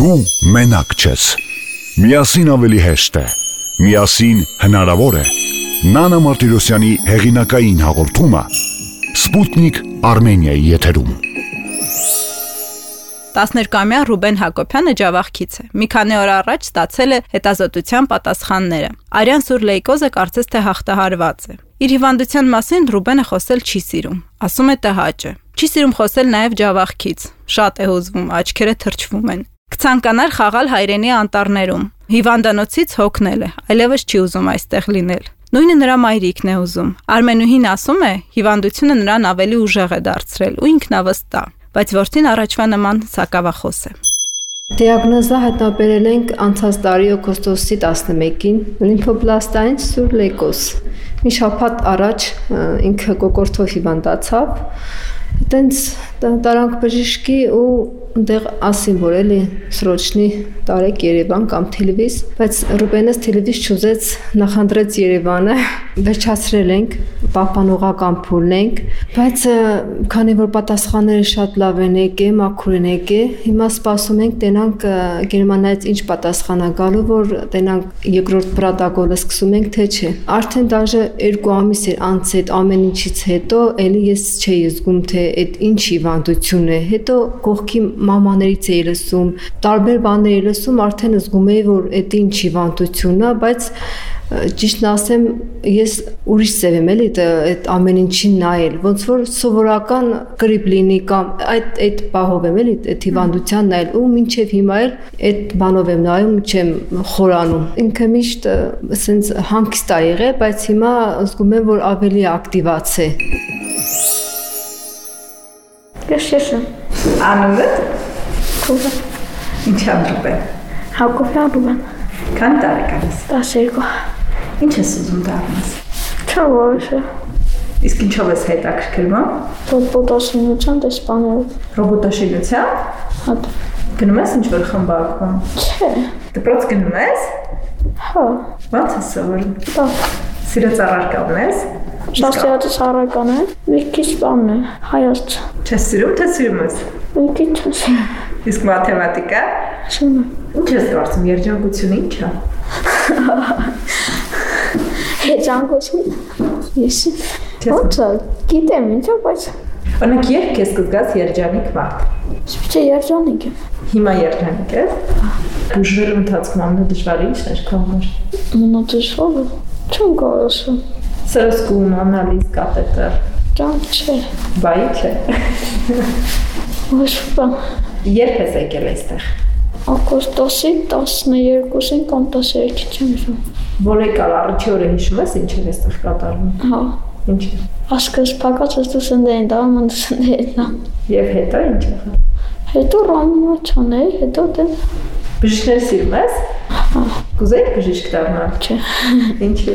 Դու մենակ չես։ Միասին ավելի հեշտ է։ Միասին հնարավոր է։ Նանա Մարտիրոսյանի հեղինակային հաղորդումը Սպուտնիկ Արմենիայի եթերում։ 12-ամյա Ռուբեն Հակոբյանը ջավախքից է։ Մի քանի օր առաջ ստացել է հետազոտության պատասխանները։ Արյան Սուր լեյկոզը կարծես թե հաղթահարված է։ Իր հիվանդության մասին Ռուբենը խոսել չի սիրում։ Ասում է տհաճ է։ Չի սիրում խոսել նաև ջավախքից։ Շատ է հուզվում, աչքերը թրջվում են։ Կցանկանար խաղալ հայրենի անտառներում։ Հիվանդանոցից հոգնել է, այլևս չի ուզում այստեղ լինել։ Նույնը նրա մայրիկն է ուզում։ Արմենուհին ասում է, հիվանդությունը նրան ավելի ուժեղ է դարձրել ու ինքնավստահ, բայց որդին առաջվա նման սակավախոս է։ Դիագնոզը հայտնաբերել ենք անցած տարի օգոստոսի 11-ին լիմֆոբլաստային սուր լեյկոզ։ Մի շաբաթ առաջ ինքը կոկորդով հիվանդացավ։ Տենց տարանք բժշկի ու այնտեղ ասին, որ էլի սրոչնի տարեք Երևան կամ Թիլիվիզ, բայց Ռուբենս Թիլիվիզ չուզեց, նախընտրեց Երևանը, վերջացրել ենք, պահպանողական փուլն ենք, բայց քանի որ պատասխանները շատ լավ են եկել, մաքուր են եկել, հիմա սպասում ենք տենանք Գերմանիայից ինչ պատասխան է գալու, որ տենանք երկրորդ պրոտոկոլը սկսում ենք, թե չէ։ Արդեն դաժե 2 ամիս էր անց այդ ամեն ինչից հետո, էլի ես չէի զգում, թե այդ ինչ հիվանդություն է, հետո կողքի մամաներից էի լսում, տարբեր բաներ էի լսում, արդեն զգում էի, որ այդ ինչ հիվանդություն է, բայց ճիշտն ասեմ, ես ուրիշ ձև եմ էլի այդ ամեն ինչին նայել, ոնց որ սովորական գրիպ լինի կամ այդ բահով եմ էլի այդ հիվանդության նայել ու մինչև հիմա էլ այդ բանով եմ նայում, չեմ խորանում։ Ինքը միշտ ասենց հանգիստ է եղել, բայց հիմա զգում եմ, որ ավելի ակտիվաց է։ Ես Անունդ? Ռուբեն։ Ինչ Ռուբեն? Հակոբյան Ռուբեն։ Քանի տարեկան ես? 12։ Ինչ ես ուզում դառնալ? Չորոշը։ Իսկ ինչով ես հետաքրքրվում? Ռոբոտաշինության դեսպաներով։ Ռոբոտաշինությամբ? Հատ։ Գնում ես ինչ-որ խմբակում? Չէ։ Դպրոց գնում ես? Հա։ Ո՞նց ես սովորում? Լավ։ Սիրած առարկա ունես? Շատ սիրած առարկան է, մի քիչ բանն է, հայաց։ Չես սիրում, թե սիրում ես? Մի քիչ չեմ սիրում։ Իսկ մաթեմատիկա? Չեմ։ Ինչ ես կարծում, երջանկությունը ինչ է? Երջանկություն։ Ես ո՞նց է, գիտեմ ինչ է, բայց Օրինակ երբ ես կզգաս երջանիկ մարդ։ Սպիչե երջանիկ եմ։ Հիմա երջանիկ ես։ Բուժվելու ընթացքում ամենադժվարը ինչն էր քո համար։ Ամենադժվարը չեմ կարող ասել։ Սրոսկում, անալիզ, կաթետր։ Ճան չէ։ Բայ չէ։ Ոչ բան։ Երբ ես եկել այստեղ։ Օգոստոսի 12-ին կամ 13-ին չեմ հիշում։ Որ առաջի օրը հիշում ես ինչ էր այստեղ կատարվում։ Հա։ Ինչ։ Ասկս փակած ես դու սնդեին դա ման սնդեին դա։ Եվ հետո ինչ եղավ։ Հետո ռոմանիան էի, հետո դե Բժիշկներ սիրում ես։ Հա։ Կուզեի բժիշկ դառնալ։ Չէ։ Ինչի։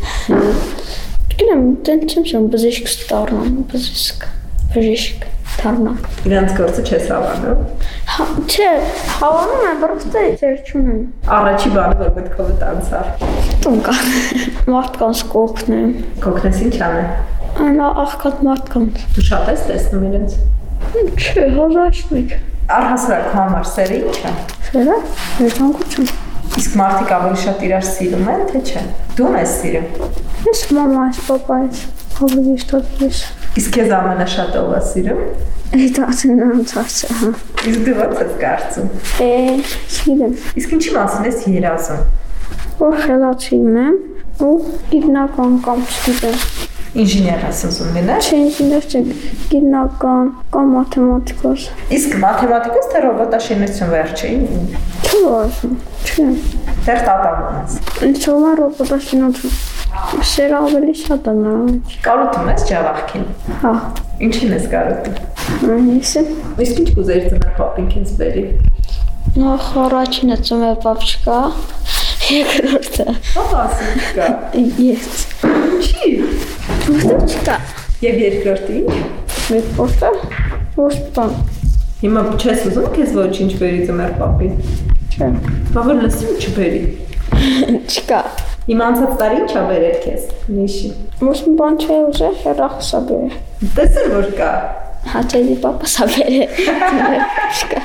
Գիտեմ, դեն չեմ շան բժիշկ դառնամ, բժիշկ դառնամ։ Իրանց գործը չես հավանում։ Հա, չէ, հավանում եմ, բրոստե ձեր չունեմ։ Առաջի բանը որ պետք է վտանցար։ Տուն կա։ Մարդկանց կօգնեմ։ Կօգնես ինչ անե։ Անա աղքատ մարդկանց։ Դու շատ ես տեսնում իրենց։ Չէ, հազարշնիկ։ Առհասարակ համար սերը ինչ է։ Սերը, երջանկություն։ Իսկ մարդիկ ավելի շատ իրար սիրում են, թե չէ։ Դու ես սիրում։ Ես մամայից, պապայից, ավելի շատ ես։ Իսկ քեզ ամենաշատ ով է սիրում։ Դա նրանց հարցը, հա։ Իսկ դու ո՞նց ես կարծում։ Չգիտեմ։ Իսկ ինչի մասին ես երազում։ Որ խելացի լինեմ ու գիտնական կամ չգիտեմ։ Ինժեներ ես ուզում լինել։ Չէ, ինժեներ չէ, գիտնական կամ մաթեմատիկոս։ Իսկ մաթեմատիկոս թե ռոբոտաշինություն վերջին։ Չէ, ասում, չէ։ Դեռ տատանում ես։ Ինչ որ ռոբոտաշինություն։ Սերը ավելի շատ է նրանց։ Կարոտում ես ջավախքին։ Հա։ Ինչին ես կարոտում։ Այսը։ Իսկ ինչ կուզեիր ծնող պապին քեզ բերի։ Նախ առաջինը ծնող պապ չկա։ Երկրորդը։ Ո՞վ ասում չկա։ Ես։ Ինչի։ Որտե՞ղ չկա։ Եվ երկրորդը ինչ։ Երկրորդը։ Ոչ բան։ Հիմա չես ուզում քեզ ոչինչ բերի ծնող պապին։ Չէ։ Բա որ լսում չբերի։ Չկա։ Հիմա անցած տարի ինչ ա բերել քեզ։ Նիշի։ Ոչ մի բան չէ ուզել, հեռախոսա բերել։ Տեսել որ կա։ Հաճելի պապասա բերել։ Չկա։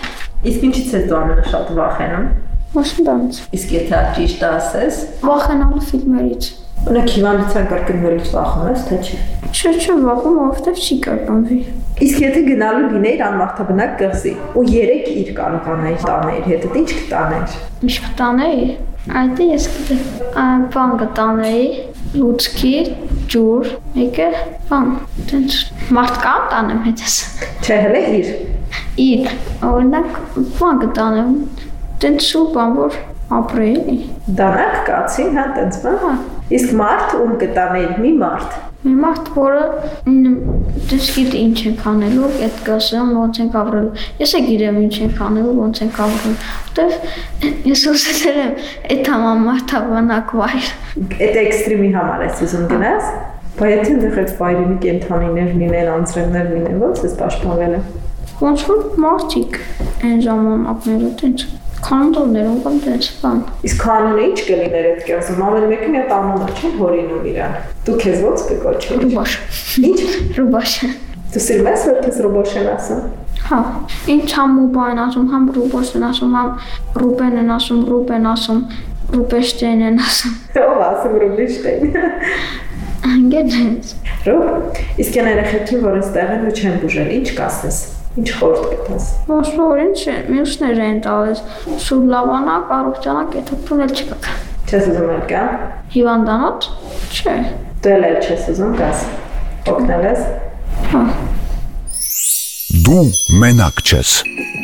Իսկ ինչից ես դու ամենաշատ վախենում։ Մասնտանից։ Իսկ եթե ճիշտ ասես, Վախենալու ֆիլմերից։ օրինակ հիվանդության կրկնվելուց վախում ես, թե չէ։ Չեմ վախում, որովհետև չի կրկնվի։ Իսկ եթե գնալու լինեիր անմարդաբնակ կղզի ու 3 իր կարողանայիր տանել, հետդ ինչ կտաներ։ Ինչ կտանեի։ Այդ ես գիտեմ։ Բան կտանեի, լուցկի, ջուր, եկե, բան, տենց մարդկան տանեմ հետս։ Չէ, հələ իր։ Իր, օրինակ, բան կտանեմ, տենց շուտ բան, որ ապրեի։ Դանակ կացի, հա, տենց բան։ Իսկ մարդ ում կտաներ, մի մարդ։ Մի մարդ, որը դες գիտի ինչ ենք անելու, այդ կասեմ, ոնց ենք ապրելու։ Ես է գիտեմ ինչ ենք անելու, ոնց ենք ապրելու։ Որտեվ ես ուզել եմ այդ համամարդաբանակ վայր։ Այդ էքստրեմի համար ես ուզում գնաս, բայց եթե այնտեղ այդ վայրենի կենդանիներ լինեն, անձրևներ լինեն, ո՞նց ես պաշտպանվել։ Ոնց որ մարդիկ այն ժամանակներում տենց կանոններում կամ տենց բան։ Իսկ կանոնը ինչ կլիներ այդ կերպով։ Ամեն մեկը մի հատ անունը չի հորինում իրան։ Դու քեզ ո՞նց կկոչվես։ Ռուբաշ։ Ինչ։ Ռուբաշ։ Դու սիրում ես որ քեզ ռոբոշեն ասում։ Հա, ինչ համ բան ասում, համ ռուբոշեն ասում, համ ռուբեն են ասում, ռուբեն ասում, ռուբեշտեն են ասում։ Ո՞վ ասում ռուբեշտեն։ Անգեդենց։ Ռոբ, իսկ այն երեխեքին, որ այստեղ են ու չեն բուժել, ինչ կասես։ Ինչ խորտ կտաս։ Ոսորին չէ, մյուսներ են տալիս, սուլավանա, կարողջանա, կետոպրուն էլ չկա։ Չես ուզում էլ կա։ Հիվանդանոց, չէ։ Դու էլ չես ուզում գաս։ Օգնել ես։ Հա։ Դու մենակ չես։